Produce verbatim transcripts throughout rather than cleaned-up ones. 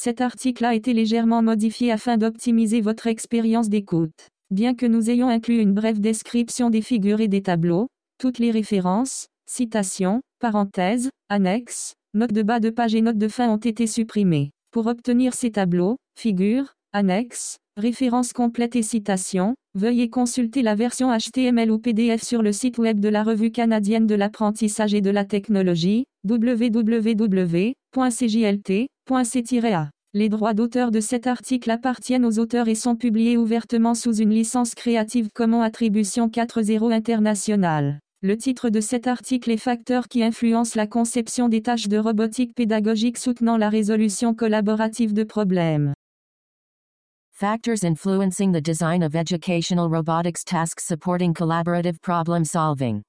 Cet article a été légèrement modifié afin d'optimiser votre expérience d'écoute. Bien que nous ayons inclus une brève description des figures et des tableaux, toutes les références, citations, parenthèses, annexes, notes de bas de page et notes de fin ont été supprimées. Pour obtenir ces tableaux, figures, annexes, références complètes et citations, veuillez consulter la version H T M L ou P D F sur le site web de la Revue canadienne de l'apprentissage et de la technologie, w w w point c j l t point c tiret a. Les droits d'auteur de cet article appartiennent aux auteurs et sont publiés ouvertement sous une licence Creative Commons Attribution quatre point zéro internationale. Le titre de cet article est Facteurs qui influencent la conception des tâches de robotique pédagogique soutenant la résolution collaborative de problèmes. Factors influencing the design of educational robotics tasks supporting collaborative problem solving.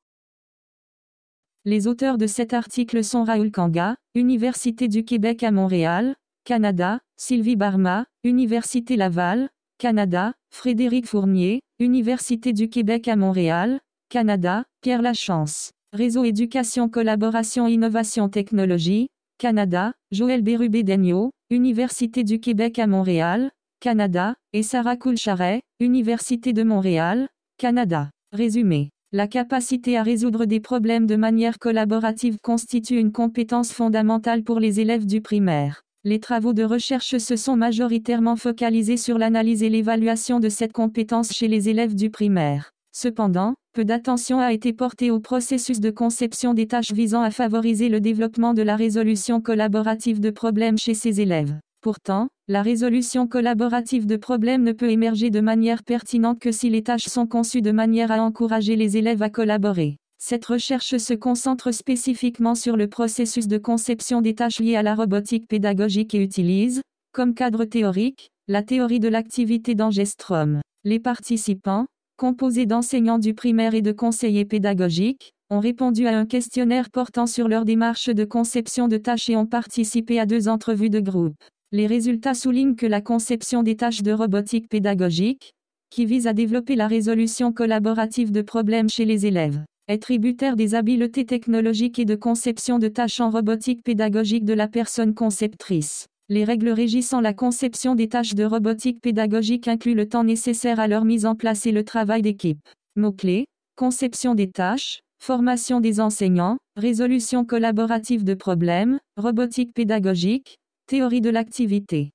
Les auteurs de cet article sont Raoul Kanga, Université du Québec à Montréal, Canada, Sylvie Barma, Université Laval, Canada, Frédéric Fournier, Université du Québec à Montréal, Canada, Pierre Lachance, Réseau Éducation Collaboration Innovation Technologie, Canada, Joël Bérubé-Daigneault, Université du Québec à Montréal, Canada, et Sarah Coulcharet, Université de Montréal, Canada. Résumé. La capacité à résoudre des problèmes de manière collaborative constitue une compétence fondamentale pour les élèves du primaire. Les travaux de recherche se sont majoritairement focalisés sur l'analyse et l'évaluation de cette compétence chez les élèves du primaire. Cependant, peu d'attention a été portée au processus de conception des tâches visant à favoriser le développement de la résolution collaborative de problèmes chez ces élèves. Pourtant, la résolution collaborative de problèmes ne peut émerger de manière pertinente que si les tâches sont conçues de manière à encourager les élèves à collaborer. Cette recherche se concentre spécifiquement sur le processus de conception des tâches liées à la robotique pédagogique et utilise, comme cadre théorique, la théorie de l'activité d'Engerstrom. Les participants, composés d'enseignants du primaire et de conseillers pédagogiques, ont répondu à un questionnaire portant sur leur démarche de conception de tâches et ont participé à deux entrevues de groupe. Les résultats soulignent que la conception des tâches de robotique pédagogique, qui vise à développer la résolution collaborative de problèmes chez les élèves, est tributaire des habiletés technologiques et de conception de tâches en robotique pédagogique de la personne conceptrice. Les règles régissant la conception des tâches de robotique pédagogique incluent le temps nécessaire à leur mise en place et le travail d'équipe. Mots-clés, conception des tâches, formation des enseignants, résolution collaborative de problèmes, robotique pédagogique, théorie de l'activité.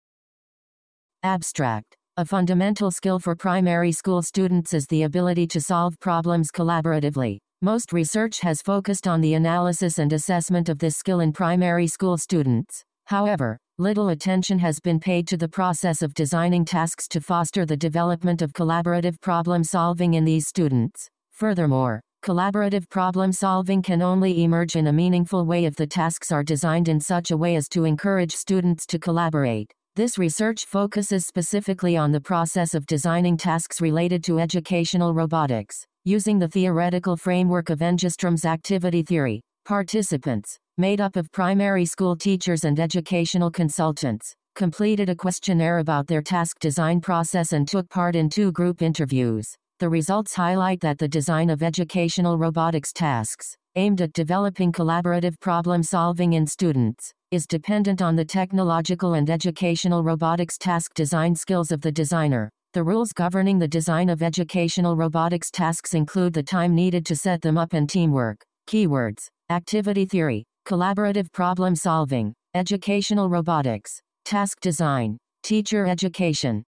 Abstract. A fundamental skill for primary school students is the ability to solve problems collaboratively. Most research has focused on the analysis and assessment of this skill in primary school students. However, little attention has been paid to the process of designing tasks to foster the development of collaborative problem solving in these students. Furthermore, collaborative problem solving can only emerge in a meaningful way if the tasks are designed in such a way as to encourage students to collaborate. This research focuses specifically on the process of designing tasks related to educational robotics, using the theoretical framework of Engestrom's activity theory. Participants, made up of primary school teachers and educational consultants, completed a questionnaire about their task design process and took part in two group interviews. The results highlight that the design of educational robotics tasks, aimed at developing collaborative problem solving in students, is dependent on the technological and educational robotics task design skills of the designer. The rules governing the design of educational robotics tasks include the time needed to set them up and teamwork. Keywords: activity theory, collaborative problem solving, educational robotics, task design, teacher education.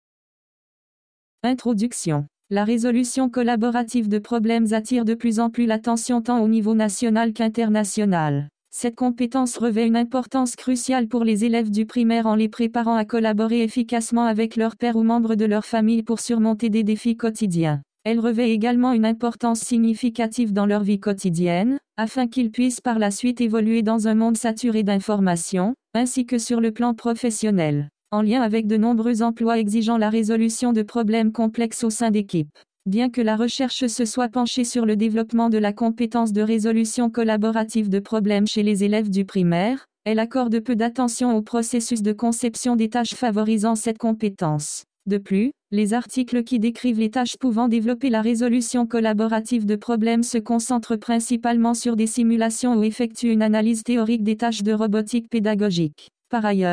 Introduction. La résolution collaborative de problèmes attire de plus en plus l'attention tant au niveau national qu'international. Cette compétence revêt une importance cruciale pour les élèves du primaire en les préparant à collaborer efficacement avec leurs pairs ou membres de leur famille pour surmonter des défis quotidiens. Elle revêt également une importance significative dans leur vie quotidienne, afin qu'ils puissent par la suite évoluer dans un monde saturé d'informations, ainsi que sur le plan professionnel, en lien avec de nombreux emplois exigeant la résolution de problèmes complexes au sein d'équipes. Bien que la recherche se soit penchée sur le développement de la compétence de résolution collaborative de problèmes chez les élèves du primaire, elle accorde peu d'attention au processus de conception des tâches favorisant cette compétence. De plus, les articles qui décrivent les tâches pouvant développer la résolution collaborative de problèmes se concentrent principalement sur des simulations ou effectuent une analyse théorique des tâches de robotique pédagogique. Par ailleurs,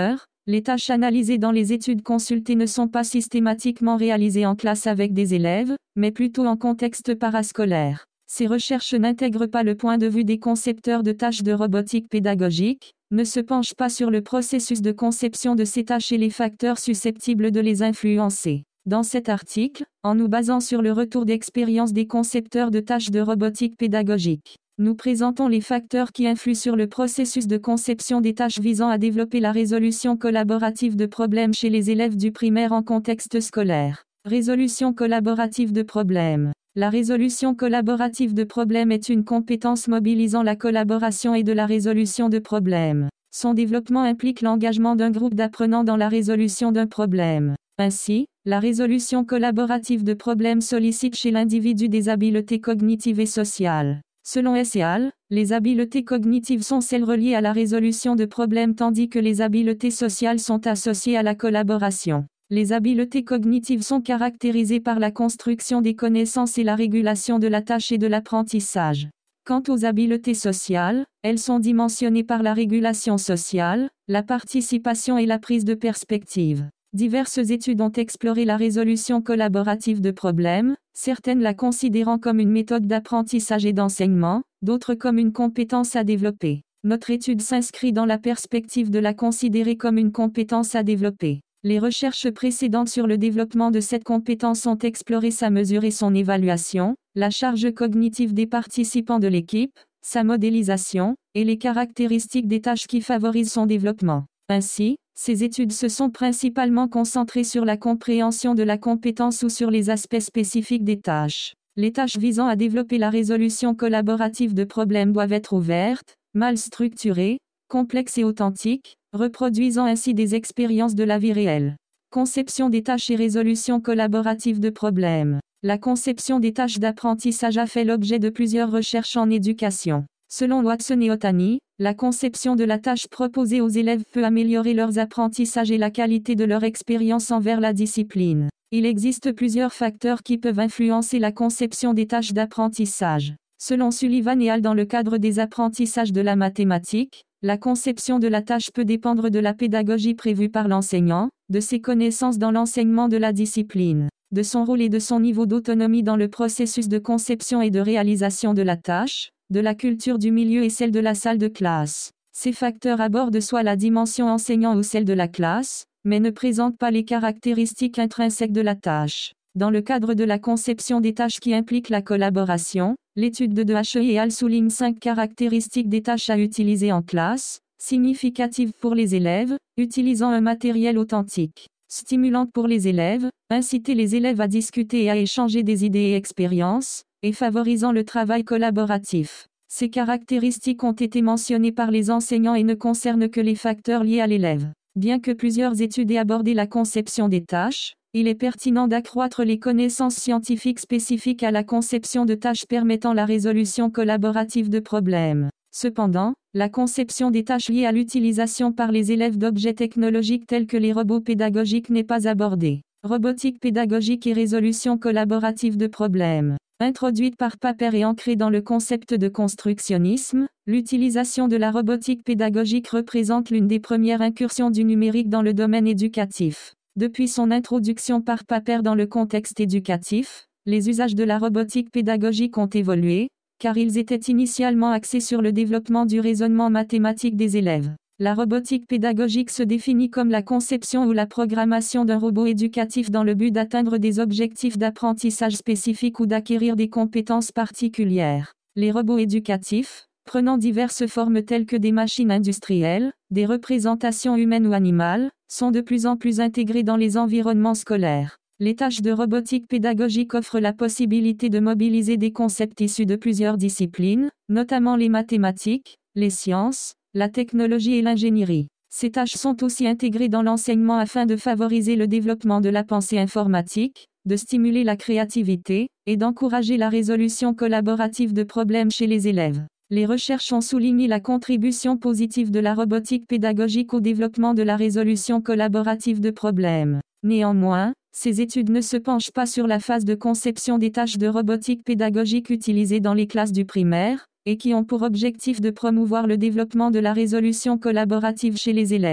Les tâches analysées dans les études consultées ne sont pas systématiquement réalisées en classe avec des élèves, mais plutôt en contexte parascolaire. Ces recherches n'intègrent pas le point de vue des concepteurs de tâches de robotique pédagogique, ne se penchent pas sur le processus de conception de ces tâches et les facteurs susceptibles de les influencer. Dans cet article, en nous basant sur le retour d'expérience des concepteurs de tâches de robotique pédagogique, nous présentons les facteurs qui influent sur le processus de conception des tâches visant à développer la résolution collaborative de problèmes chez les élèves du primaire en contexte scolaire. Résolution collaborative de problèmes. La résolution collaborative de problèmes est une compétence mobilisant la collaboration et de la résolution de problèmes. Son développement implique l'engagement d'un groupe d'apprenants dans la résolution d'un problème. Ainsi, la résolution collaborative de problèmes sollicite chez l'individu des habiletés cognitives et sociales. Selon Hesséal, les habiletés cognitives sont celles reliées à la résolution de problèmes tandis que les habiletés sociales sont associées à la collaboration. Les habiletés cognitives sont caractérisées par la construction des connaissances et la régulation de la tâche et de l'apprentissage. Quant aux habiletés sociales, elles sont dimensionnées par la régulation sociale, la participation et la prise de perspective. Diverses études ont exploré la résolution collaborative de problèmes, certaines la considérant comme une méthode d'apprentissage et d'enseignement, d'autres comme une compétence à développer. Notre étude s'inscrit dans la perspective de la considérer comme une compétence à développer. Les recherches précédentes sur le développement de cette compétence ont exploré sa mesure et son évaluation, la charge cognitive des participants de l'équipe, sa modélisation, et les caractéristiques des tâches qui favorisent son développement. Ainsi, ces études se sont principalement concentrées sur la compréhension de la compétence ou sur les aspects spécifiques des tâches. Les tâches visant à développer la résolution collaborative de problèmes doivent être ouvertes, mal structurées, complexes et authentiques, reproduisant ainsi des expériences de la vie réelle. Conception des tâches et résolution collaborative de problèmes. La conception des tâches d'apprentissage a fait l'objet de plusieurs recherches en éducation. Selon Watson et Otani, la conception de la tâche proposée aux élèves peut améliorer leurs apprentissages et la qualité de leur expérience envers la discipline. Il existe plusieurs facteurs qui peuvent influencer la conception des tâches d'apprentissage. Selon Sullivan et Al, dans le cadre des apprentissages de la mathématique, la conception de la tâche peut dépendre de la pédagogie prévue par l'enseignant, de ses connaissances dans l'enseignement de la discipline, de son rôle et de son niveau d'autonomie dans le processus de conception et de réalisation de la tâche, de la culture du milieu et celle de la salle de classe. Ces facteurs abordent soit la dimension enseignant ou celle de la classe, mais ne présentent pas les caractéristiques intrinsèques de la tâche. Dans le cadre de la conception des tâches qui impliquent la collaboration, l'étude de Dehache et Al souligne cinq caractéristiques des tâches à utiliser en classe, significatives pour les élèves, utilisant un matériel authentique, stimulante pour les élèves, inciter les élèves à discuter et à échanger des idées et expériences, et favorisant le travail collaboratif. Ces caractéristiques ont été mentionnées par les enseignants et ne concernent que les facteurs liés à l'élève. Bien que plusieurs études aient abordé la conception des tâches, il est pertinent d'accroître les connaissances scientifiques spécifiques à la conception de tâches permettant la résolution collaborative de problèmes. Cependant, la conception des tâches liées à l'utilisation par les élèves d'objets technologiques tels que les robots pédagogiques n'est pas abordée. Robotique pédagogique et résolution collaborative de problèmes. Introduite par Papert et ancrée dans le concept de constructionnisme, l'utilisation de la robotique pédagogique représente l'une des premières incursions du numérique dans le domaine éducatif. Depuis son introduction par Papert dans le contexte éducatif, les usages de la robotique pédagogique ont évolué, car ils étaient initialement axés sur le développement du raisonnement mathématique des élèves. La robotique pédagogique se définit comme la conception ou la programmation d'un robot éducatif dans le but d'atteindre des objectifs d'apprentissage spécifiques ou d'acquérir des compétences particulières. Les robots éducatifs, prenant diverses formes telles que des machines industrielles, des représentations humaines ou animales, sont de plus en plus intégrés dans les environnements scolaires. Les tâches de robotique pédagogique offrent la possibilité de mobiliser des concepts issus de plusieurs disciplines, notamment les mathématiques, les sciences, la technologie et l'ingénierie. Ces tâches sont aussi intégrées dans l'enseignement afin de favoriser le développement de la pensée informatique, de stimuler la créativité, et d'encourager la résolution collaborative de problèmes chez les élèves. Les recherches ont souligné la contribution positive de la robotique pédagogique au développement de la résolution collaborative de problèmes. Néanmoins, ces études ne se penchent pas sur la phase de conception des tâches de robotique pédagogique utilisées dans les classes du primaire, et qui ont pour objectif de promouvoir le développement de la résolution collaborative chez les élèves.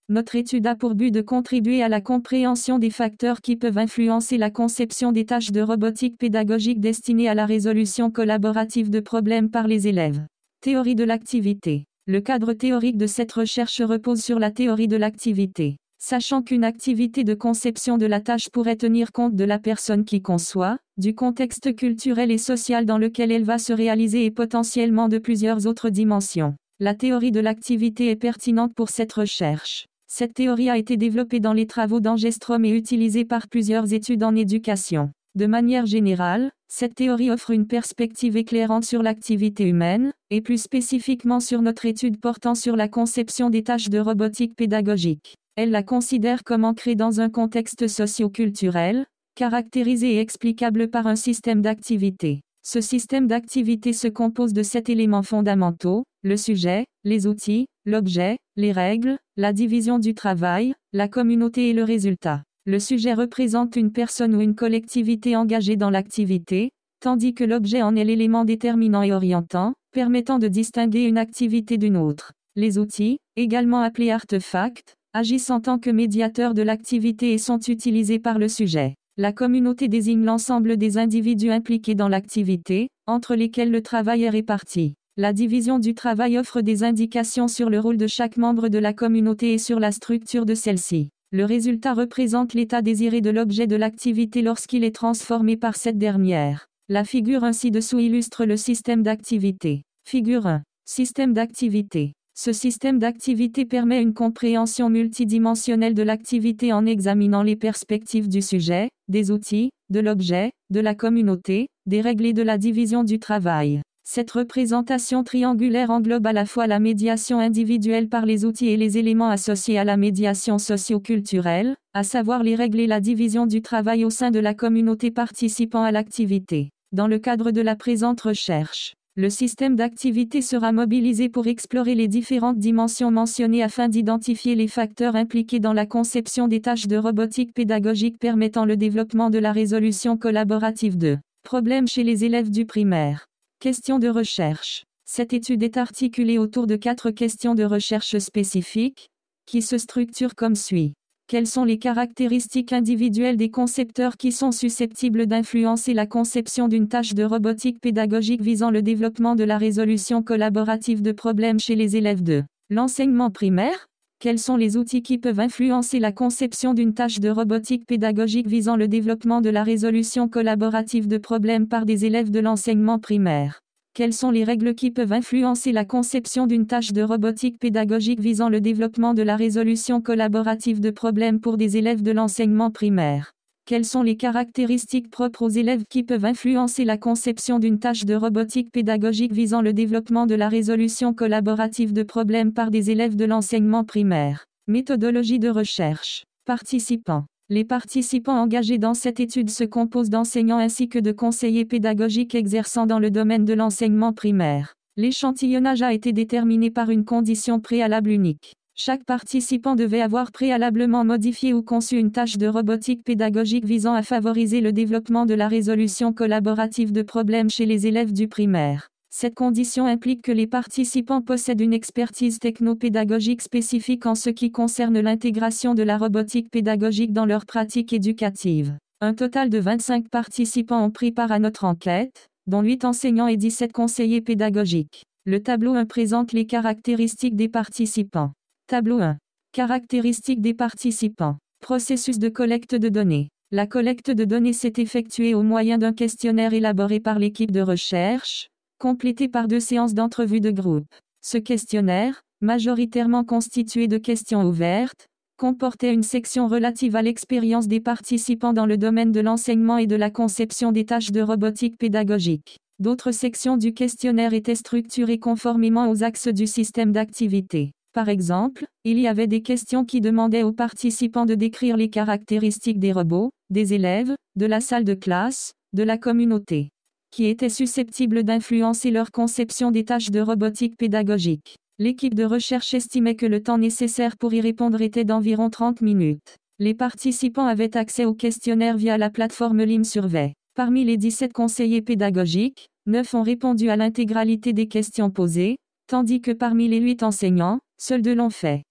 Notre étude a pour but de contribuer à la compréhension des facteurs qui peuvent influencer la conception des tâches de robotique pédagogique destinées à la résolution collaborative de problèmes par les élèves. Théorie de l'activité. Le cadre théorique de cette recherche repose sur la théorie de l'activité. Sachant qu'une activité de conception de la tâche pourrait tenir compte de la personne qui conçoit, du contexte culturel et social dans lequel elle va se réaliser et potentiellement de plusieurs autres dimensions. La théorie de l'activité est pertinente pour cette recherche. Cette théorie a été développée dans les travaux d'Angstrom et utilisée par plusieurs études en éducation. De manière générale, cette théorie offre une perspective éclairante sur l'activité humaine, et plus spécifiquement sur notre étude portant sur la conception des tâches de robotique pédagogique. Elle la considère comme ancrée dans un contexte socio-culturel, caractérisé et explicable par un système d'activité. Ce système d'activité se compose de sept éléments fondamentaux: le sujet, les outils, l'objet, les règles, la division du travail, la communauté et le résultat. Le sujet représente une personne ou une collectivité engagée dans l'activité, tandis que l'objet en est l'élément déterminant et orientant, permettant de distinguer une activité d'une autre. Les outils, également appelés artefacts, agissent en tant que médiateurs de l'activité et sont utilisés par le sujet. La communauté désigne l'ensemble des individus impliqués dans l'activité, entre lesquels le travail est réparti. La division du travail offre des indications sur le rôle de chaque membre de la communauté et sur la structure de celle-ci. Le résultat représente l'état désiré de l'objet de l'activité lorsqu'il est transformé par cette dernière. La figure ainsi dessous illustre le système d'activité. Figure un. Système d'activité. Ce système d'activité permet une compréhension multidimensionnelle de l'activité en examinant les perspectives du sujet, des outils, de l'objet, de la communauté, des règles et de la division du travail. Cette représentation triangulaire englobe à la fois la médiation individuelle par les outils et les éléments associés à la médiation socio-culturelle, à savoir les règles et la division du travail au sein de la communauté participant à l'activité. Dans le cadre de la présente recherche, le système d'activité sera mobilisé pour explorer les différentes dimensions mentionnées afin d'identifier les facteurs impliqués dans la conception des tâches de robotique pédagogique permettant le développement de la résolution collaborative de problèmes chez les élèves du primaire. Questions de recherche. Cette étude est articulée autour de quatre questions de recherche spécifiques, qui se structurent comme suit. Quelles sont les caractéristiques individuelles des concepteurs qui sont susceptibles d'influencer la conception d'une tâche de robotique pédagogique visant le développement de la résolution collaborative de problèmes chez les élèves de l'enseignement primaire? Quels sont les outils qui peuvent influencer la conception d'une tâche de robotique pédagogique visant le développement de la résolution collaborative de problèmes par des élèves de l'enseignement primaire? Quelles sont les règles qui peuvent influencer la conception d'une tâche de robotique pédagogique visant le développement de la résolution collaborative de problèmes pour des élèves de l'enseignement primaire? Quelles sont les caractéristiques propres aux élèves qui peuvent influencer la conception d'une tâche de robotique pédagogique visant le développement de la résolution collaborative de problèmes par des élèves de l'enseignement primaire? Méthodologie de recherche. Participants. Les participants engagés dans cette étude se composent d'enseignants ainsi que de conseillers pédagogiques exerçant dans le domaine de l'enseignement primaire. L'échantillonnage a été déterminé par une condition préalable unique. Chaque participant devait avoir préalablement modifié ou conçu une tâche de robotique pédagogique visant à favoriser le développement de la résolution collaborative de problèmes chez les élèves du primaire. Cette condition implique que les participants possèdent une expertise technopédagogique spécifique en ce qui concerne l'intégration de la robotique pédagogique dans leur pratique éducative. Un total de vingt-cinq participants ont pris part à notre enquête, dont huit enseignants et dix-sept conseillers pédagogiques. Le tableau un présente les caractéristiques des participants. Tableau un. Caractéristiques des participants. Processus de collecte de données. La collecte de données s'est effectuée au moyen d'un questionnaire élaboré par l'équipe de recherche, complété par deux séances d'entrevue de groupe. Ce questionnaire, majoritairement constitué de questions ouvertes, comportait une section relative à l'expérience des participants dans le domaine de l'enseignement et de la conception des tâches de robotique pédagogique. D'autres sections du questionnaire étaient structurées conformément aux axes du système d'activité. Par exemple, il y avait des questions qui demandaient aux participants de décrire les caractéristiques des robots, des élèves, de la salle de classe, de la communauté, qui étaient susceptibles d'influencer leur conception des tâches de robotique pédagogique. L'équipe de recherche estimait que le temps nécessaire pour y répondre était d'environ trente minutes. Les participants avaient accès au questionnaire via la plateforme LimSurvey. Parmi les dix-sept conseillers pédagogiques, neuf ont répondu à l'intégralité des questions posées, tandis que parmi les huit enseignants, seuls deux l'ont fait.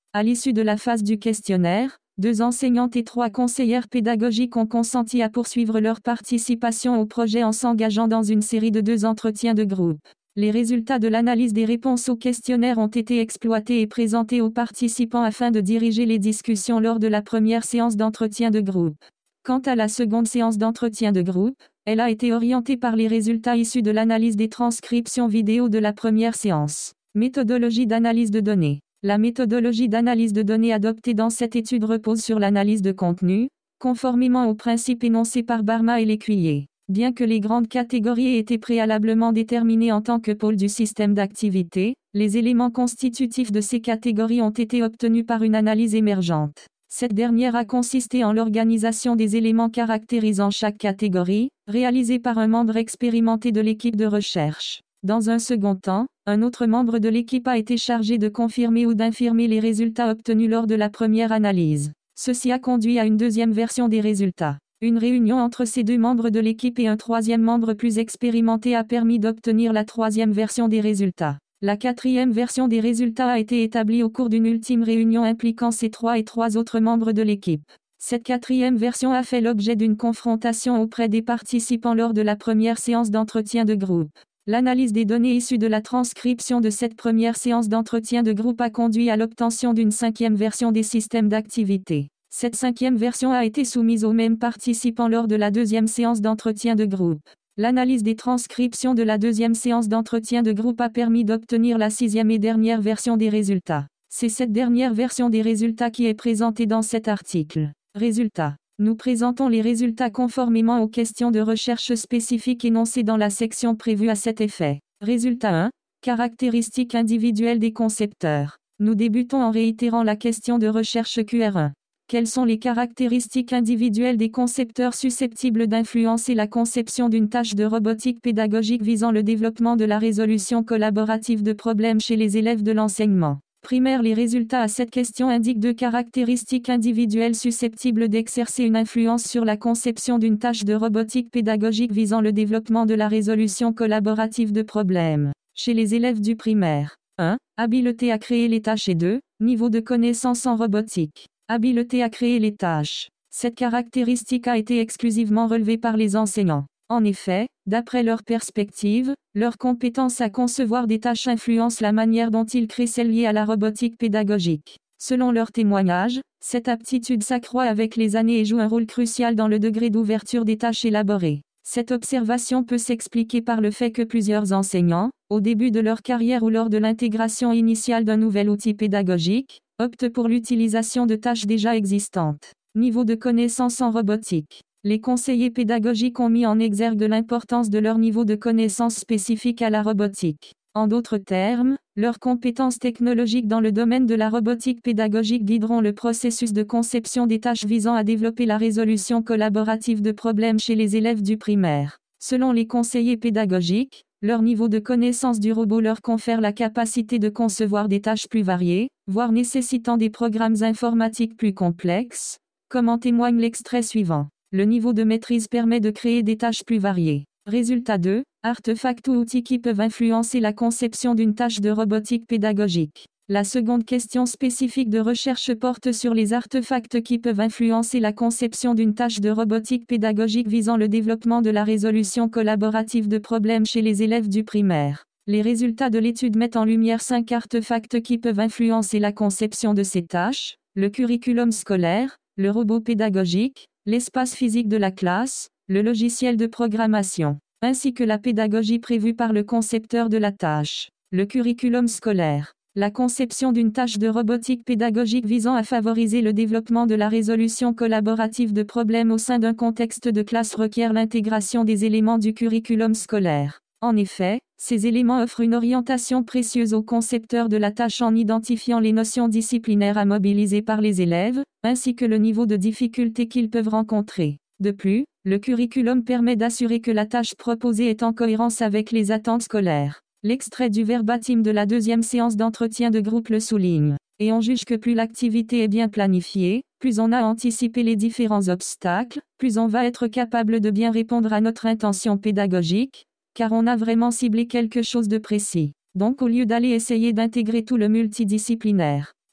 À l'issue de la phase du questionnaire, deux enseignantes et trois conseillères pédagogiques ont consenti à poursuivre leur participation au projet en s'engageant dans une série de deux entretiens de groupe. Les résultats de l'analyse des réponses au questionnaire ont été exploités et présentés aux participants afin de diriger les discussions lors de la première séance d'entretien de groupe. Quant à la seconde séance d'entretien de groupe, elle a été orientée par les résultats issus de l'analyse des transcriptions vidéo de la première séance. Méthodologie d'analyse de données. La méthodologie d'analyse de données adoptée dans cette étude repose sur l'analyse de contenu, conformément aux principes énoncés par Barma et Lécuyer. Bien que les grandes catégories aient été préalablement déterminées en tant que pôle du système d'activité, les éléments constitutifs de ces catégories ont été obtenus par une analyse émergente. Cette dernière a consisté en l'organisation des éléments caractérisant chaque catégorie, réalisée par un membre expérimenté de l'équipe de recherche. Dans un second temps, un autre membre de l'équipe a été chargé de confirmer ou d'infirmer les résultats obtenus lors de la première analyse. Ceci a conduit à une deuxième version des résultats. Une réunion entre ces deux membres de l'équipe et un troisième membre plus expérimenté a permis d'obtenir la troisième version des résultats. La quatrième version des résultats a été établie au cours d'une ultime réunion impliquant ces trois et trois autres membres de l'équipe. Cette quatrième version a fait l'objet d'une confrontation auprès des participants lors de la première séance d'entretien de groupe. L'analyse des données issues de la transcription de cette première séance d'entretien de groupe a conduit à l'obtention d'une cinquième version des systèmes d'activité. Cette cinquième version a été soumise aux mêmes participants lors de la deuxième séance d'entretien de groupe. L'analyse des transcriptions de la deuxième séance d'entretien de groupe a permis d'obtenir la sixième et dernière version des résultats. C'est cette dernière version des résultats qui est présentée dans cet article. Résultats. Nous présentons les résultats conformément aux questions de recherche spécifiques énoncées dans la section prévue à cet effet. Résultat un. Caractéristiques individuelles des concepteurs. Nous débutons en réitérant la question de recherche Q R un. Quelles sont les caractéristiques individuelles des concepteurs susceptibles d'influencer la conception d'une tâche de robotique pédagogique visant le développement de la résolution collaborative de problèmes chez les élèves de l'enseignement primaire? Les résultats à cette question indiquent deux caractéristiques individuelles susceptibles d'exercer une influence sur la conception d'une tâche de robotique pédagogique visant le développement de la résolution collaborative de problèmes chez les élèves du primaire. un. Habileté à créer les tâches et deux. Niveau de connaissance en robotique. Habileté à créer les tâches. Cette caractéristique a été exclusivement relevée par les enseignants. En effet, d'après leur perspective, leur compétence à concevoir des tâches influence la manière dont ils créent celles liées à la robotique pédagogique. Selon leur témoignage, cette aptitude s'accroît avec les années et joue un rôle crucial dans le degré d'ouverture des tâches élaborées. Cette observation peut s'expliquer par le fait que plusieurs enseignants, au début de leur carrière ou lors de l'intégration initiale d'un nouvel outil pédagogique, optent pour l'utilisation de tâches déjà existantes. Niveau de connaissance en robotique. Les conseillers pédagogiques ont mis en exergue de l'importance de leur niveau de connaissance spécifique à la robotique. En d'autres termes, leurs compétences technologiques dans le domaine de la robotique pédagogique guideront le processus de conception des tâches visant à développer la résolution collaborative de problèmes chez les élèves du primaire. Selon les conseillers pédagogiques, leur niveau de connaissance du robot leur confère la capacité de concevoir des tâches plus variées, voire nécessitant des programmes informatiques plus complexes, comme en témoigne l'extrait suivant. Le niveau de maîtrise permet de créer des tâches plus variées. Résultat deux. Artefacts ou outils qui peuvent influencer la conception d'une tâche de robotique pédagogique. La seconde question spécifique de recherche porte sur les artefacts qui peuvent influencer la conception d'une tâche de robotique pédagogique visant le développement de la résolution collaborative de problèmes chez les élèves du primaire. Les résultats de l'étude mettent en lumière cinq artefacts qui peuvent influencer la conception de ces tâches: le curriculum scolaire, le robot pédagogique, l'espace physique de la classe, le logiciel de programmation, ainsi que la pédagogie prévue par le concepteur de la tâche. Le curriculum scolaire. La conception d'une tâche de robotique pédagogique visant à favoriser le développement de la résolution collaborative de problèmes au sein d'un contexte de classe requiert l'intégration des éléments du curriculum scolaire. En effet, ces éléments offrent une orientation précieuse au concepteur de la tâche en identifiant les notions disciplinaires à mobiliser par les élèves, ainsi que le niveau de difficulté qu'ils peuvent rencontrer. De plus, le curriculum permet d'assurer que la tâche proposée est en cohérence avec les attentes scolaires. L'extrait du verbatim de la deuxième séance d'entretien de groupe le souligne. Et on juge que plus l'activité est bien planifiée, plus on a anticipé les différents obstacles, plus on va être capable de bien répondre à notre intention pédagogique, car on a vraiment ciblé quelque chose de précis. Donc au lieu d'aller essayer d'intégrer tout le multidisciplinaire,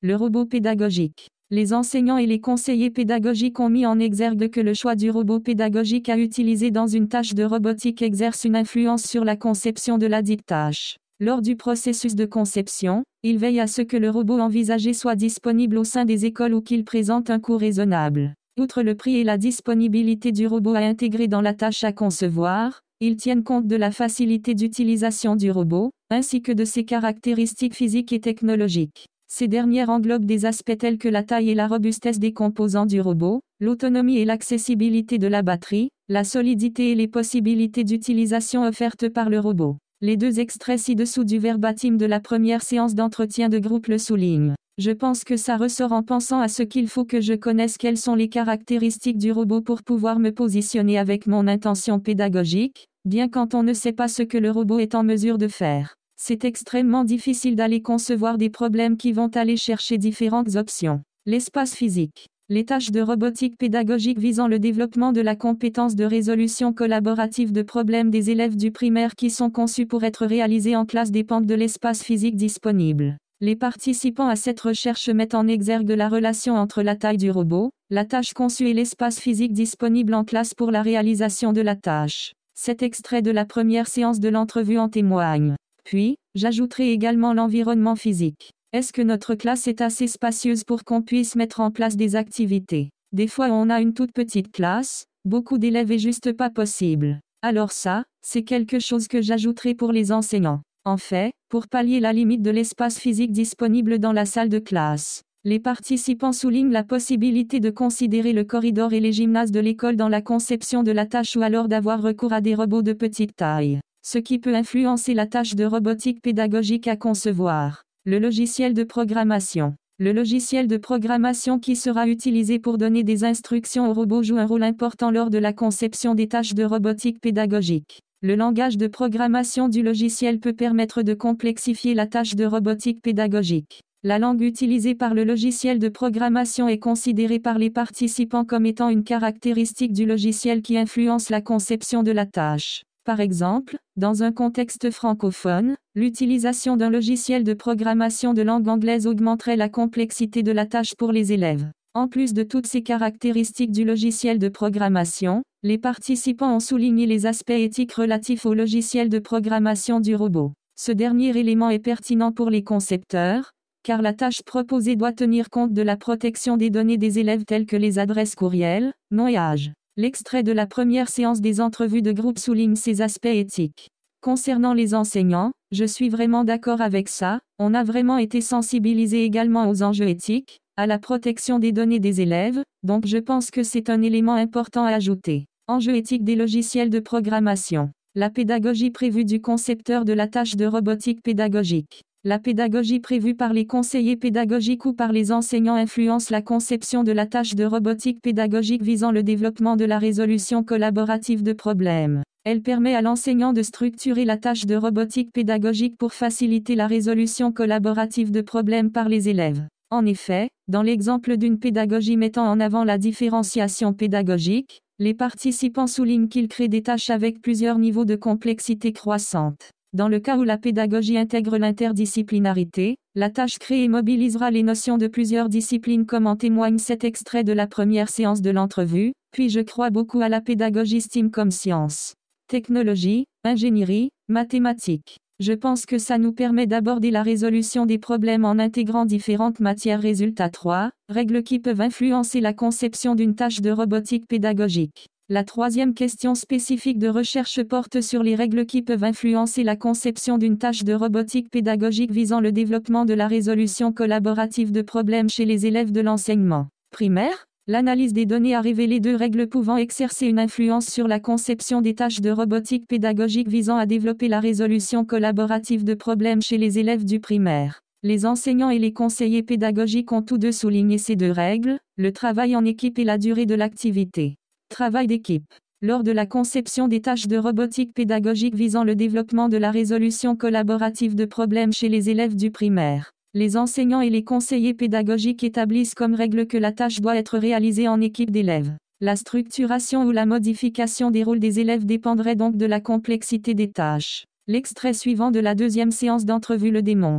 Le robot pédagogique. Les enseignants et les conseillers pédagogiques ont mis en exergue que le choix du robot pédagogique à utiliser dans une tâche de robotique exerce une influence sur la conception de la dite tâche. Lors du processus de conception, ils veillent à ce que le robot envisagé soit disponible au sein des écoles ou qu'il présente un coût raisonnable. Outre le prix et la disponibilité du robot à intégrer dans la tâche à concevoir, ils tiennent compte de la facilité d'utilisation du robot, ainsi que de ses caractéristiques physiques et technologiques. Ces dernières englobent des aspects tels que la taille et la robustesse des composants du robot, l'autonomie et l'accessibilité de la batterie, la solidité et les possibilités d'utilisation offertes par le robot. Les deux extraits ci-dessous du verbatim de la première séance d'entretien de groupe le soulignent. Je pense que ça ressort en pensant à ce qu'il faut que je connaisse quelles sont les caractéristiques du robot pour pouvoir me positionner avec mon intention pédagogique, bien quand on ne sait pas ce que le robot est en mesure de faire. C'est extrêmement difficile d'aller concevoir des problèmes qui vont aller chercher différentes options. L'espace physique. Les tâches de robotique pédagogique visant le développement de la compétence de résolution collaborative de problèmes des élèves du primaire qui sont conçus pour être réalisées en classe dépendent de l'espace physique disponible. Les participants à cette recherche mettent en exergue la relation entre la taille du robot, la tâche conçue et l'espace physique disponible en classe pour la réalisation de la tâche. Cet extrait de la première séance de l'entrevue en témoigne. Puis, j'ajouterai également l'environnement physique. Est-ce que notre classe est assez spacieuse pour qu'on puisse mettre en place des activités? Des fois on a une toute petite classe, beaucoup d'élèves et juste pas possible. Alors ça, c'est quelque chose que j'ajouterai pour les enseignants. En fait, pour pallier la limite de l'espace physique disponible dans la salle de classe, les participants soulignent la possibilité de considérer le corridor et les gymnases de l'école dans la conception de la tâche ou alors d'avoir recours à des robots de petite taille. Ce qui peut influencer la tâche de robotique pédagogique à concevoir. Le logiciel de programmation. Le logiciel de programmation qui sera utilisé pour donner des instructions au robot joue un rôle important lors de la conception des tâches de robotique pédagogique. Le langage de programmation du logiciel peut permettre de complexifier la tâche de robotique pédagogique. La langue utilisée par le logiciel de programmation est considérée par les participants comme étant une caractéristique du logiciel qui influence la conception de la tâche. Par exemple, dans un contexte francophone, l'utilisation d'un logiciel de programmation de langue anglaise augmenterait la complexité de la tâche pour les élèves. En plus de toutes ces caractéristiques du logiciel de programmation, les participants ont souligné les aspects éthiques relatifs au logiciel de programmation du robot. Ce dernier élément est pertinent pour les concepteurs, car la tâche proposée doit tenir compte de la protection des données des élèves telles que les adresses courriel, nom et âge. L'extrait de la première séance des entrevues de groupe souligne ces aspects éthiques. Concernant les enseignants, je suis vraiment d'accord avec ça, on a vraiment été sensibilisés également aux enjeux éthiques, à la protection des données des élèves, donc je pense que c'est un élément important à ajouter. Enjeux éthiques des logiciels de programmation. La pédagogie prévue du concepteur de la tâche de robotique pédagogique. La pédagogie prévue par les conseillers pédagogiques ou par les enseignants influence la conception de la tâche de robotique pédagogique visant le développement de la résolution collaborative de problèmes. Elle permet à l'enseignant de structurer la tâche de robotique pédagogique pour faciliter la résolution collaborative de problèmes par les élèves. En effet, dans l'exemple d'une pédagogie mettant en avant la différenciation pédagogique, les participants soulignent qu'ils créent des tâches avec plusieurs niveaux de complexité croissante. Dans le cas où la pédagogie intègre l'interdisciplinarité, la tâche créée mobilisera les notions de plusieurs disciplines comme en témoigne cet extrait de la première séance de l'entrevue, puis je crois beaucoup à la pédagogie STEAM comme science, technologie, ingénierie, mathématiques. Je pense que ça nous permet d'aborder la résolution des problèmes en intégrant différentes matières. Résultat trois, règles qui peuvent influencer la conception d'une tâche de robotique pédagogique. La troisième question spécifique de recherche porte sur les règles qui peuvent influencer la conception d'une tâche de robotique pédagogique visant le développement de la résolution collaborative de problèmes chez les élèves de l'enseignement primaire. L'analyse des données a révélé deux règles pouvant exercer une influence sur la conception des tâches de robotique pédagogique visant à développer la résolution collaborative de problèmes chez les élèves du primaire. Les enseignants et les conseillers pédagogiques ont tous deux souligné ces deux règles, le travail en équipe et la durée de l'activité. Travail d'équipe. Lors de la conception des tâches de robotique pédagogique visant le développement de la résolution collaborative de problèmes chez les élèves du primaire, les enseignants et les conseillers pédagogiques établissent comme règle que la tâche doit être réalisée en équipe d'élèves. La structuration ou la modification des rôles des élèves dépendrait donc de la complexité des tâches. L'extrait suivant de la deuxième séance d'entrevue le démontre.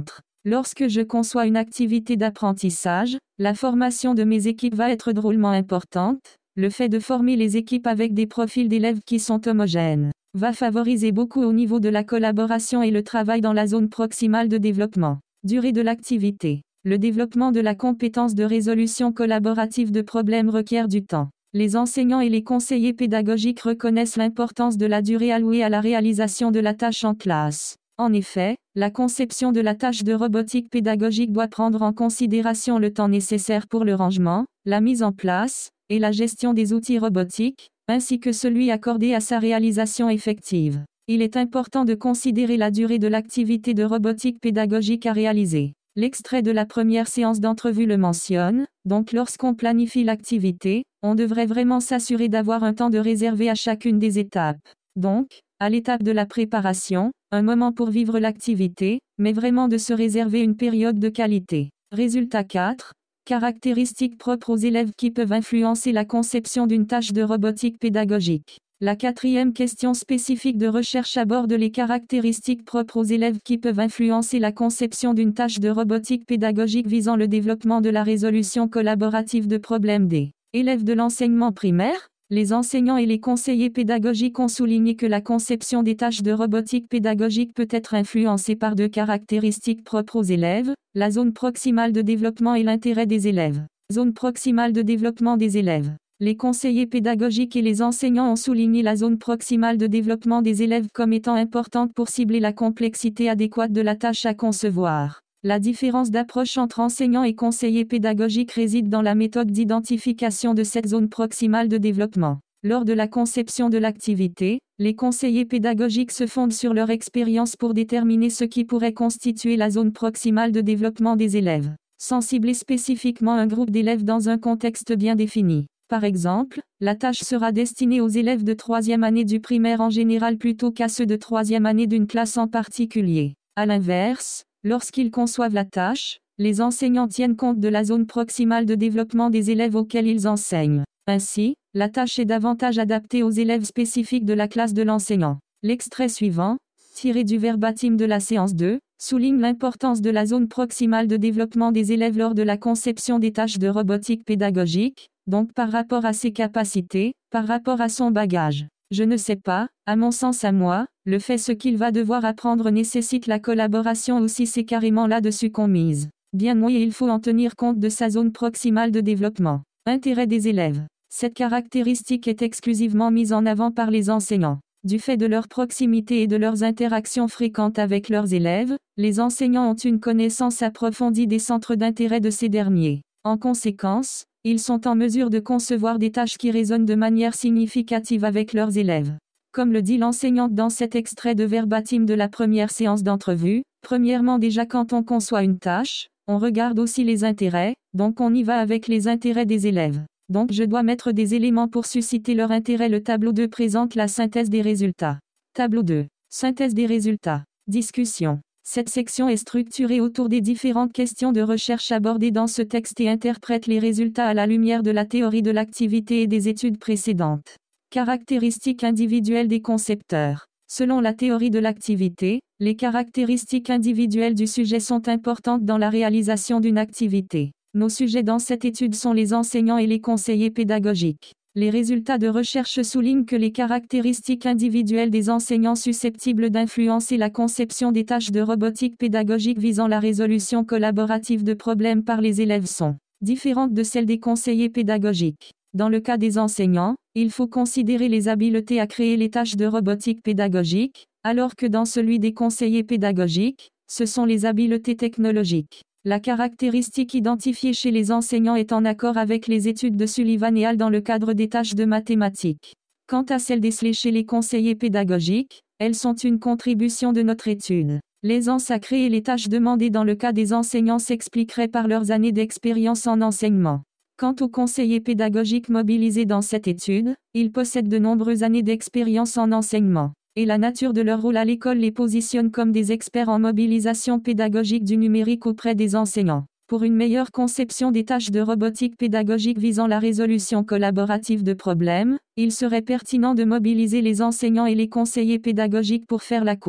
Lorsque je conçois une activité d'apprentissage, la formation de mes équipes va être drôlement importante. Le fait de former les équipes avec des profils d'élèves qui sont homogènes va favoriser beaucoup au niveau de la collaboration et le travail dans la zone proximale de développement. Durée de l'activité. Le développement de la compétence de résolution collaborative de problèmes requiert du temps. Les enseignants et les conseillers pédagogiques reconnaissent l'importance de la durée allouée à la réalisation de la tâche en classe. En effet, la conception de la tâche de robotique pédagogique doit prendre en considération le temps nécessaire pour le rangement, la mise en place, et la gestion des outils robotiques, ainsi que celui accordé à sa réalisation effective. Il est important de considérer la durée de l'activité de robotique pédagogique à réaliser. L'extrait de la première séance d'entrevue le mentionne, donc lorsqu'on planifie l'activité, on devrait vraiment s'assurer d'avoir un temps de réservé à chacune des étapes. Donc, à l'étape de la préparation, un moment pour vivre l'activité, mais vraiment de se réserver une période de qualité. Résultat quatre. Caractéristiques propres aux élèves qui peuvent influencer la conception d'une tâche de robotique pédagogique. La quatrième question spécifique de recherche aborde les caractéristiques propres aux élèves qui peuvent influencer la conception d'une tâche de robotique pédagogique visant le développement de la résolution collaborative de problèmes des élèves de l'enseignement primaire. Les enseignants et les conseillers pédagogiques ont souligné que la conception des tâches de robotique pédagogique peut être influencée par deux caractéristiques propres aux élèves, la zone proximale de développement et l'intérêt des élèves. Zone proximale de développement des élèves. Les conseillers pédagogiques et les enseignants ont souligné la zone proximale de développement des élèves comme étant importante pour cibler la complexité adéquate de la tâche à concevoir. La différence d'approche entre enseignants et conseillers pédagogiques réside dans la méthode d'identification de cette zone proximale de développement. Lors de la conception de l'activité, les conseillers pédagogiques se fondent sur leur expérience pour déterminer ce qui pourrait constituer la zone proximale de développement des élèves, sans cibler spécifiquement un groupe d'élèves dans un contexte bien défini. Par exemple, la tâche sera destinée aux élèves de troisième année du primaire en général plutôt qu'à ceux de troisième année d'une classe en particulier. À l'inverse, lorsqu'ils conçoivent la tâche, les enseignants tiennent compte de la zone proximale de développement des élèves auxquels ils enseignent. Ainsi, la tâche est davantage adaptée aux élèves spécifiques de la classe de l'enseignant. L'extrait suivant, tiré du verbatim de la séance deux, souligne l'importance de la zone proximale de développement des élèves lors de la conception des tâches de robotique pédagogique, donc par rapport à ses capacités, par rapport à son bagage. Je ne sais pas, à mon sens à moi, le fait ce qu'il va devoir apprendre nécessite la collaboration ou si c'est carrément là-dessus qu'on mise. Bien oui, il faut en tenir compte de sa zone proximale de développement. Intérêt des élèves. Cette caractéristique est exclusivement mise en avant par les enseignants. Du fait de leur proximité et de leurs interactions fréquentes avec leurs élèves, les enseignants ont une connaissance approfondie des centres d'intérêt de ces derniers. En conséquence, ils sont en mesure de concevoir des tâches qui résonnent de manière significative avec leurs élèves. Comme le dit l'enseignante dans cet extrait de verbatim de la première séance d'entrevue, premièrement déjà quand on conçoit une tâche, on regarde aussi les intérêts, donc on y va avec les intérêts des élèves. Donc je dois mettre des éléments pour susciter leur intérêt. Le tableau deux présente la synthèse des résultats. Tableau deux. Synthèse des résultats. Discussion. Cette section est structurée autour des différentes questions de recherche abordées dans ce texte et interprète les résultats à la lumière de la théorie de l'activité et des études précédentes. Caractéristiques individuelles des concepteurs. Selon la théorie de l'activité, les caractéristiques individuelles du sujet sont importantes dans la réalisation d'une activité. Nos sujets dans cette étude sont les enseignants et les conseillers pédagogiques. Les résultats de recherche soulignent que les caractéristiques individuelles des enseignants susceptibles d'influencer la conception des tâches de robotique pédagogique visant la résolution collaborative de problèmes par les élèves sont différentes de celles des conseillers pédagogiques. Dans le cas des enseignants, il faut considérer les habiletés à créer les tâches de robotique pédagogique, alors que dans celui des conseillers pédagogiques, ce sont les habiletés technologiques. La caractéristique identifiée chez les enseignants est en accord avec les études de Sullivan et Hall dans le cadre des tâches de mathématiques. Quant à celles décelées chez les conseillers pédagogiques, elles sont une contribution de notre étude. L'aisance à créer les tâches demandées dans le cas des enseignants s'expliquerait par leurs années d'expérience en enseignement. Quant aux conseillers pédagogiques mobilisés dans cette étude, ils possèdent de nombreuses années d'expérience en enseignement. Et la nature de leur rôle à l'école les positionne comme des experts en mobilisation pédagogique du numérique auprès des enseignants. Pour une meilleure conception des tâches de robotique pédagogique visant la résolution collaborative de problèmes, il serait pertinent de mobiliser les enseignants et les conseillers pédagogiques pour faire la co.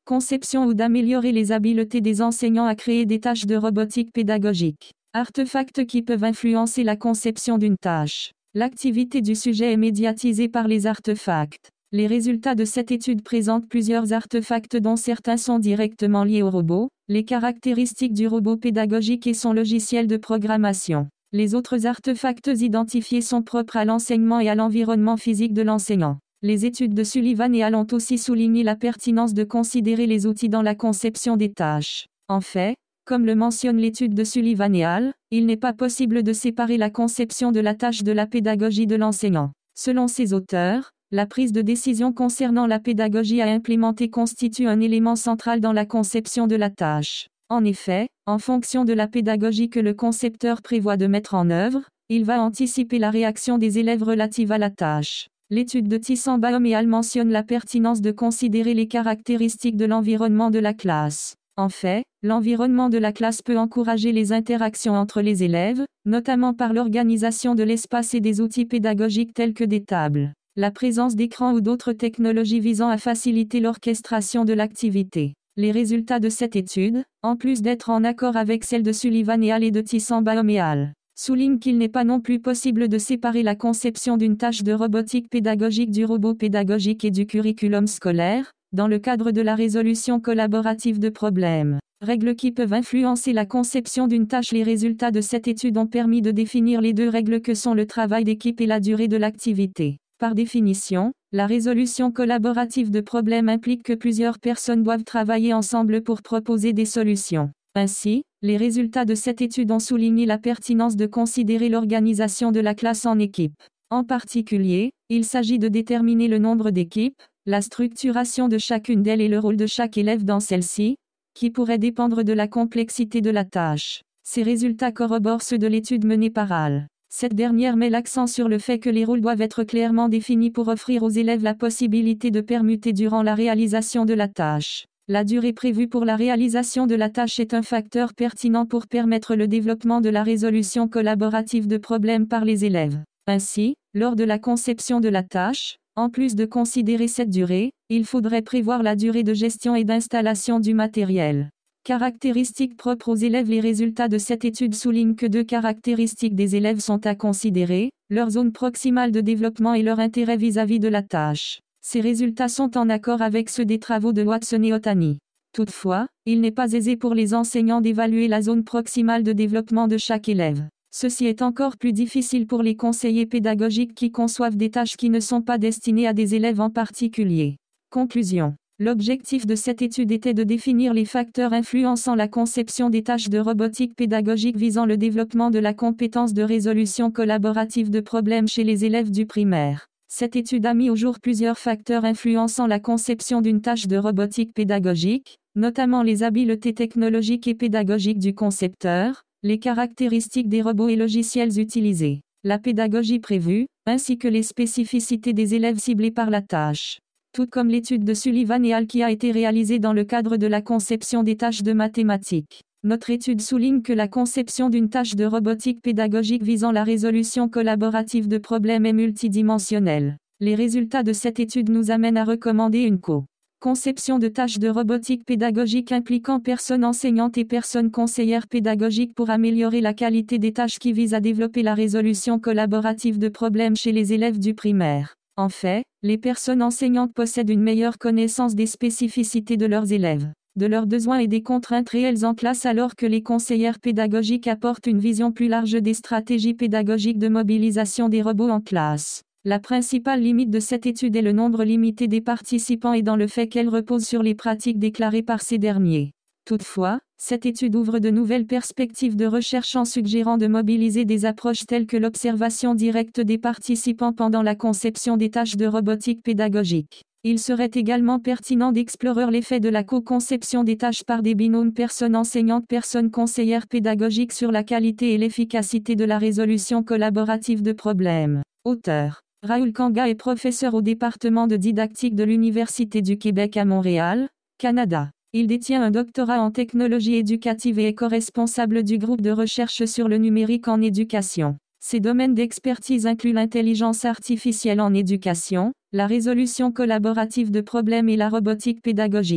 Conception ou d'améliorer les habiletés des enseignants à créer des tâches de robotique pédagogique. Artefacts qui peuvent influencer la conception d'une tâche. L'activité du sujet est médiatisée par les artefacts. Les résultats de cette étude présentent plusieurs artefacts dont certains sont directement liés au robot, les caractéristiques du robot pédagogique et son logiciel de programmation. Les autres artefacts identifiés sont propres à l'enseignement et à l'environnement physique de l'enseignant. Les études de Sullivan et Al ont aussi souligné la pertinence de considérer les outils dans la conception des tâches. En fait, comme le mentionne l'étude de Sullivan et Al, il n'est pas possible de séparer la conception de la tâche de la pédagogie de l'enseignant. Selon ces auteurs, la prise de décision concernant la pédagogie à implémenter constitue un élément central dans la conception de la tâche. En effet, en fonction de la pédagogie que le concepteur prévoit de mettre en œuvre, il va anticiper la réaction des élèves relative à la tâche. L'étude de Tissenbaum et Al mentionne la pertinence de considérer les caractéristiques de l'environnement de la classe. En fait, l'environnement de la classe peut encourager les interactions entre les élèves, notamment par l'organisation de l'espace et des outils pédagogiques tels que des tables, la présence d'écrans ou d'autres technologies visant à faciliter l'orchestration de l'activité. Les résultats de cette étude, en plus d'être en accord avec celles de Sullivan et Al et de Tissenbaum et Al, souligne qu'il n'est pas non plus possible de séparer la conception d'une tâche de robotique pédagogique du robot pédagogique et du curriculum scolaire, dans le cadre de la résolution collaborative de problèmes. Règles qui peuvent influencer la conception d'une tâche. Les résultats de cette étude ont permis de définir les deux règles que sont le travail d'équipe et la durée de l'activité. Par définition, la résolution collaborative de problèmes implique que plusieurs personnes doivent travailler ensemble pour proposer des solutions. Ainsi, les résultats de cette étude ont souligné la pertinence de considérer l'organisation de la classe en équipe. En particulier, il s'agit de déterminer le nombre d'équipes, la structuration de chacune d'elles et le rôle de chaque élève dans celle-ci, qui pourrait dépendre de la complexité de la tâche. Ces résultats corroborent ceux de l'étude menée par Al. Cette dernière met l'accent sur le fait que les rôles doivent être clairement définis pour offrir aux élèves la possibilité de permuter durant la réalisation de la tâche. La durée prévue pour la réalisation de la tâche est un facteur pertinent pour permettre le développement de la résolution collaborative de problèmes par les élèves. Ainsi, lors de la conception de la tâche, en plus de considérer cette durée, il faudrait prévoir la durée de gestion et d'installation du matériel. Caractéristiques propres aux élèves. Les résultats de cette étude soulignent que deux caractéristiques des élèves sont à considérer, leur zone proximale de développement et leur intérêt vis-à-vis de la tâche. Ces résultats sont en accord avec ceux des travaux de Watson et Otani. Toutefois, il n'est pas aisé pour les enseignants d'évaluer la zone proximale de développement de chaque élève. Ceci est encore plus difficile pour les conseillers pédagogiques qui conçoivent des tâches qui ne sont pas destinées à des élèves en particulier. Conclusion. L'objectif de cette étude était de définir les facteurs influençant la conception des tâches de robotique pédagogique visant le développement de la compétence de résolution collaborative de problèmes chez les élèves du primaire. Cette étude a mis au jour plusieurs facteurs influençant la conception d'une tâche de robotique pédagogique, notamment les habiletés technologiques et pédagogiques du concepteur, les caractéristiques des robots et logiciels utilisés, la pédagogie prévue, ainsi que les spécificités des élèves ciblés par la tâche. Tout comme l'étude de Sullivan et Al qui a été réalisée dans le cadre de la conception des tâches de mathématiques. Notre étude souligne que la conception d'une tâche de robotique pédagogique visant la résolution collaborative de problèmes est multidimensionnelle. Les résultats de cette étude nous amènent à recommander une co-conception de tâches de robotique pédagogique impliquant personnes enseignantes et personnes conseillères pédagogiques pour améliorer la qualité des tâches qui visent à développer la résolution collaborative de problèmes chez les élèves du primaire. En fait, les personnes enseignantes possèdent une meilleure connaissance des spécificités de leurs élèves, de leurs besoins et des contraintes réelles en classe, alors que les conseillères pédagogiques apportent une vision plus large des stratégies pédagogiques de mobilisation des robots en classe. La principale limite de cette étude est le nombre limité des participants et dans le fait qu'elle repose sur les pratiques déclarées par ces derniers. Toutefois, cette étude ouvre de nouvelles perspectives de recherche en suggérant de mobiliser des approches telles que l'observation directe des participants pendant la conception des tâches de robotique pédagogique. Il serait également pertinent d'explorer l'effet de la co-conception des tâches par des binômes personnes enseignantes personnes conseillères pédagogiques sur la qualité et l'efficacité de la résolution collaborative de problèmes. Auteur. Raoul Kanga est professeur au département de didactique de l'Université du Québec à Montréal, Canada. Il détient un doctorat en technologie éducative et est co-responsable du groupe de recherche sur le numérique en éducation. Ses domaines d'expertise incluent l'intelligence artificielle en éducation, la résolution collaborative de problèmes et la robotique pédagogique.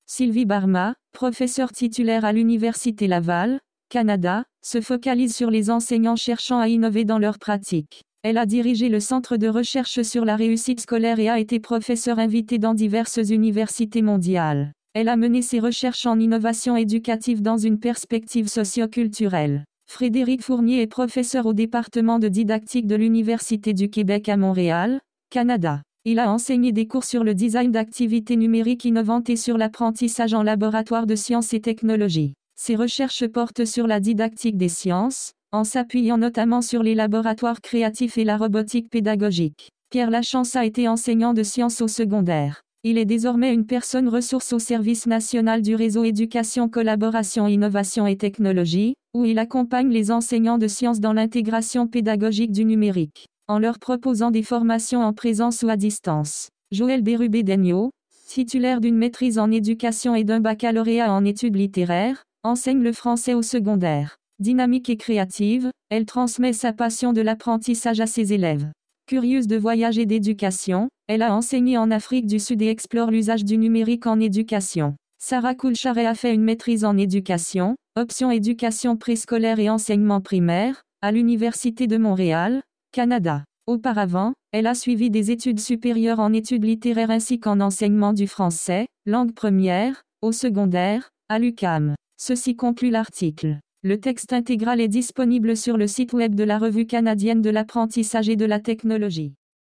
Sylvie Barma, professeure titulaire à l'Université Laval, Canada, se focalise sur les enseignants cherchant à innover dans leurs pratiques. Elle a dirigé le Centre de recherche sur la réussite scolaire et a été professeure invitée dans diverses universités mondiales. Elle a mené ses recherches en innovation éducative dans une perspective socio-culturelle. Frédéric Fournier est professeur au département de didactique de l'Université du Québec à Montréal, Canada. Il a enseigné des cours sur le design d'activités numériques innovantes et sur l'apprentissage en laboratoire de sciences et technologies. Ses recherches portent sur la didactique des sciences, en s'appuyant notamment sur les laboratoires créatifs et la robotique pédagogique. Pierre Lachance a été enseignant de sciences au secondaire. Il est désormais une personne ressource au service national du réseau Éducation Collaboration Innovation et Technologie, où il accompagne les enseignants de sciences dans l'intégration pédagogique du numérique, en leur proposant des formations en présence ou à distance. Joël Bérubé-Daigneault, titulaire d'une maîtrise en éducation et d'un baccalauréat en études littéraires, enseigne le français au secondaire. Dynamique et créative, elle transmet sa passion de l'apprentissage à ses élèves. Curieuse de voyage et d'éducation, elle a enseigné en Afrique du Sud et explore l'usage du numérique en éducation. Sarah Coulcharet a fait une maîtrise en éducation, option éducation préscolaire et enseignement primaire, à l'Université de Montréal, Canada. Auparavant, elle a suivi des études supérieures en études littéraires ainsi qu'en enseignement du français, langue première, au secondaire, à l'U Q A M. Ceci conclut l'article. Le texte intégral est disponible sur le site web de la Revue canadienne de l'apprentissage et de la technologie.